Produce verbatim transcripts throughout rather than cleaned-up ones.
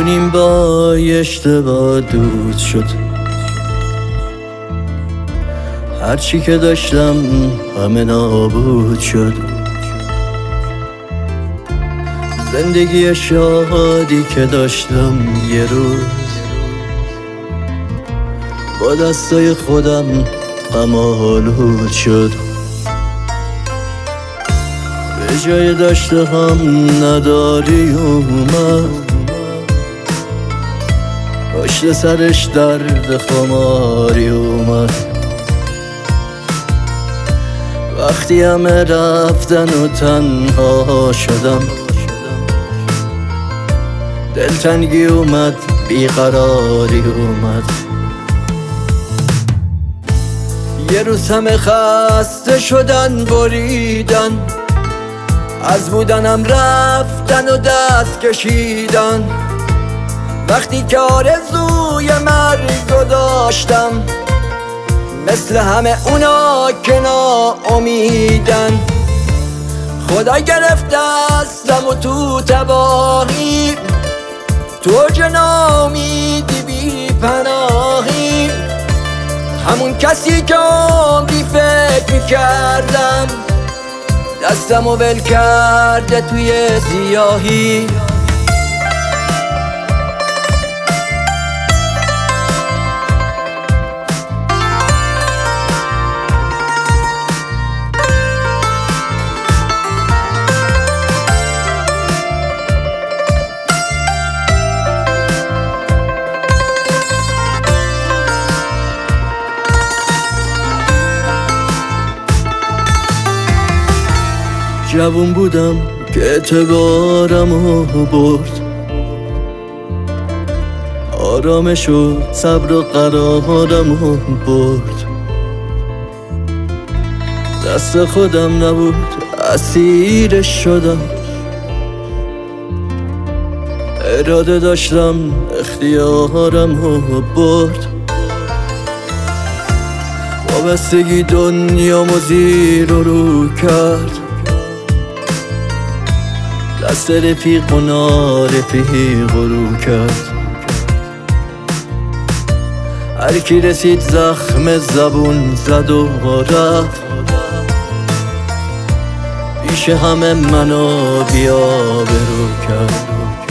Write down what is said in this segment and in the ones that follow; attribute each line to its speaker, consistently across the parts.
Speaker 1: جونیم با اشتباه دود شد، هرچی که داشتم همه نابود شد. زندگی شادی که داشتم یه روز با دستای خودم غم آلود شد. به جای داشته هم نداری اومد، پشت سرش درد خماری اومد. وقتی همه رفتن و تنها شدم، دلتنگی اومد، بیقراری اومد. یه روز همه خسته شدن، بریدن از بودنم، رفتن و دست کشیدن. وقتی که آرزوی مرگو داشتم، مثل همه اونا که ناامیدن. خدا گرفت دستم و تو تباهی، تو ناامیدی بی پناهی. همون کسی که عمری فکر میکردم، دستم و ول کرده توی سیاهی. جوون بودم که اعتبارمو برد، آرامش و صبر و قرارمو برد. دست خودم نبود، اسیرش شدم. اراده داشتم، اختیارمو برد. وابستگی دنیامو زیر و رو کرد، دست رفیق و نارفیق رو کرد. هر کی رسید زخم زبون زد و رفت، پیش همه منو بی‌آبرو کرد.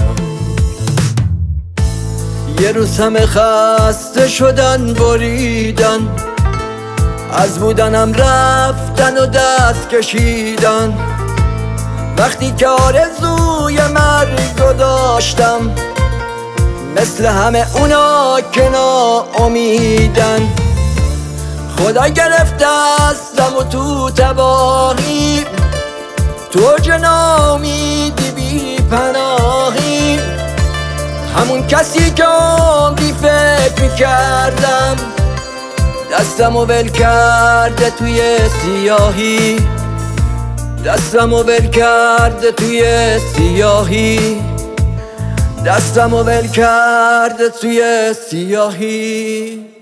Speaker 1: یه روز همه خسته شدن، بریدن از بودنم، رفتن و دست کشیدن. وقتی که آرزوی مرگو داشتم، مثل همه اونا که ناامیدن. خدا گرفت دستم و تو تباهی، تو ناامیدی بی پناهی. همون کسی که عمری فکر میکردم، دستم و ول کرده توی سیاهی. دستم و ول کرده توی سیاهی. دستم و ول کرده توی سیاهی.